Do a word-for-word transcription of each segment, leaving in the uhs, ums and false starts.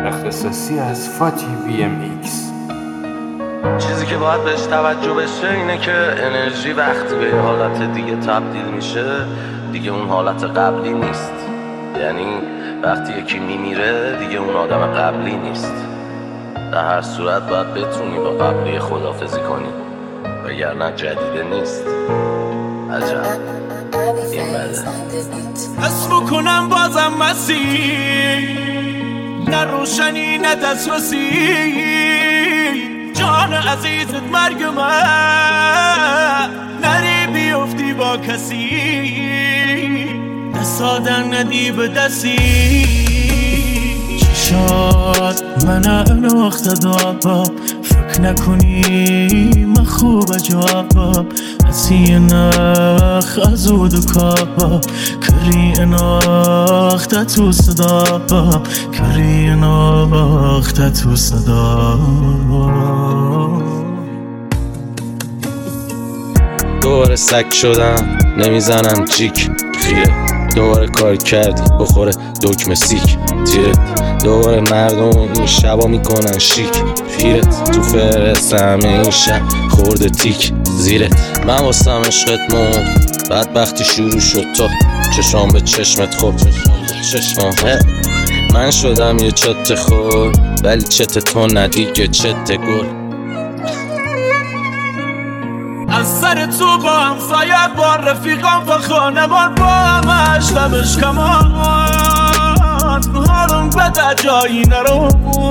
اختصاصی از فاتی بی ام ایکس. چیزی که باید بهش توجه بشه اینه که انرژی وقتی به یه حالت دیگه تبدیل میشه دیگه اون حالت قبلی نیست. یعنی وقتی یکی میمیره دیگه اون آدم قبلی نیست. در هر صورت باید بتونی با قبلی خداحافظی کنی وگرنه جدیده نیست. عجب این بده. حس بکنم بازم مسیح، نه روشنی نه دسترسی، جان عزیزت مرگ من، نری بیفتی با کسی، دستادن ندی به دستی. چشات من اناخت دابا، فکر نکنی من خوب عجابا، اسی نخ ازود و کابا، کری اناخت تو صدا، کری اناخت تو صدا. دوباره سگ شدم نمیزنم جیک خیره، دوباره کار کردی بخوره دکمه سیک تیرت، دوباره مردم این شبا میکنن شیک پیرت، تو فرست همه این شب خورده تیک زیرت. من واسم عشقت موند بدبختی شروع شد تا چشام به چشمت خوب چشمه، من شدم یه چت خور ولی چت تو ندیگه چت گل. از سر تو با همسایت با رفیقان و خانمان با همش دمش کمان، حالم بده جایی نرو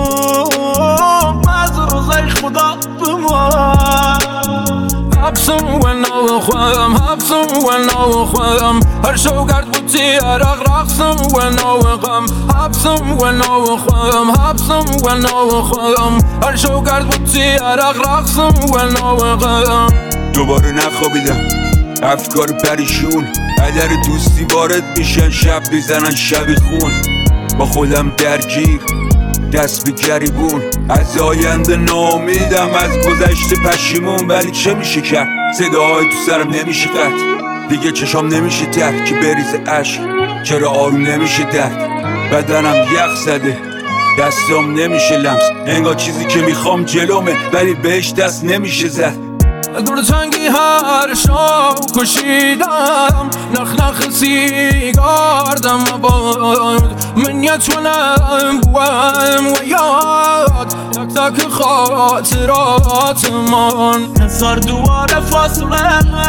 از روزای خدا بمان. حبسم و نو خودم حبسم و نو خودم، هر شو گرد بودی عرق رقصم و نو غم، حبسم و نو خودم حبسم و نو خودم، هر شو گرد بودی عرق رقصم و نو غم. دوباره نخوابیدم افکار پریشون، عدر دوستی وارد میشن شب میزنن شبی خون، با خودم درگیر دست به گریبون، از آینده ناامیدم از گذشته پشیمون، ولی چه میشه کرد صداهای تو سرم نمیشه قطع، دیگه چشام نمیشه تر که بریزه عشق، چرا آروم نمیشه درد، بدنم یخ زده دستام نمیشه لمس، انگار چیزی که میخوام جلومه ولی بهش دست نمیشه زد. دور تنگی هر شب کشیدم، نخ نخ سیگاردم باد، من یتونم بوام و یاد تک تک خاطرات من، هزار دوباره فاصله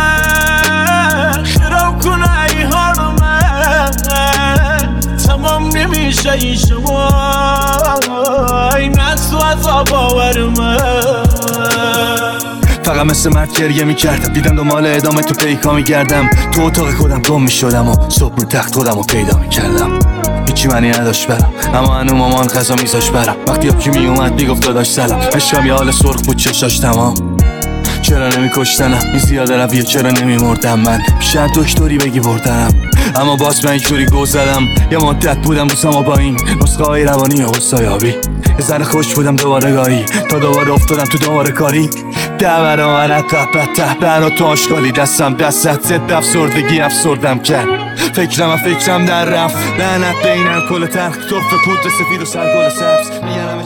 خراب کنه ای حال من، تمام نمیشه این شما این از تو عذاب آور من. فقط مثل مرد گریه میکردم، دیدم دنبال ادامه تو پیکا میگردم، تو اتاق خودم گم میشدم و صبح رو تخت خودم رو پیدا میکردم، هیچی معنی نداشت برم اما هنو مامان غذا میذاش برم، وقتی آبکی میومد میگفت داداش سلام، عشقم یه حال سرخ بود چشاش تمام، چرا نمیکشتنم این زیاده رویه، چرا نمیمردم من، شاید دکتری بگی بردنم، اما باز من اینجوری گو زدم، یه مدت بودم دوستم با این نسخه های روانی و غصایابی، یه ذره خوش بودم دوباره گاهی تا دوباره افتادم تو دوباره کاری، ده برابر تحت ته برا تو آشغالی، دستم دستت زد افسردگی افسردم کرد، فکرم و فکرم در رفت، لعنت به این الکل تلخ، توف پودر سفید و سرگل سبز، میگنم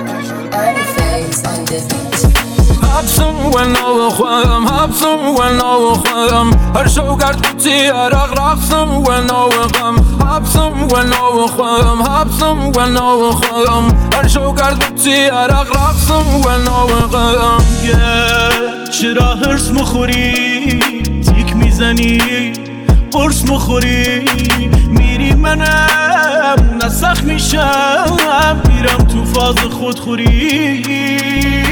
حبسم و نو خودم حبسم و نو خودم، هر شو گرد بودی عرق رقصم و نو غم، حبسم و نو خودم حبسم و نو خودم، هر شو گرد بودی عرق رقصم و نو غم. چرا هرس مخوری تیک میزنی قرص مخوری، میری منم نسخ میشم میرم تو فاز خودخوری.